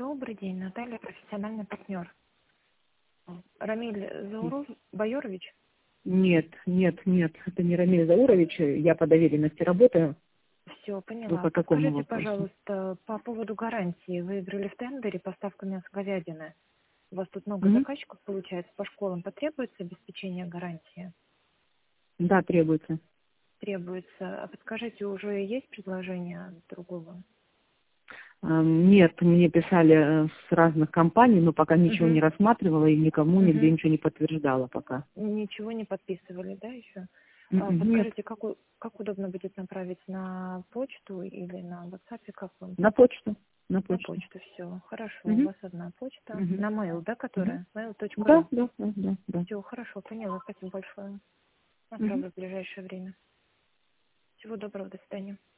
Добрый день, Наталья, профессиональный партнер. Рамиль Байорович? Нет, это не Рамиль Заурович, я по доверенности работаю. Все, Вы поняла. по какому Подскажите, вопросу? пожалуйста, по поводу гарантии. Вы выиграли в тендере поставку мяса говядины. У вас тут много Мгм. заказчиков получается по школам. Потребуется обеспечение гарантии? Да, требуется. Требуется. А подскажите, уже есть предложение другого? Нет, мне писали с разных компаний, но пока ничего не Угу. рассматривала и никому нигде Угу. ничего не подтверждала пока. Ничего не подписывали, да, еще? Нет, Подскажите, как удобно будет направить на почту или на WhatsApp, как вам? на почту. На На почту. почту, все. Хорошо, у Мгм. вас одна почта. Мгм. На mail, да, Мгм. которая? Да, mail.ru. да, да, да, да. Все, хорошо, поняла. Спасибо большое. Мгм. Направлю в ближайшее время. Всего доброго, до свидания.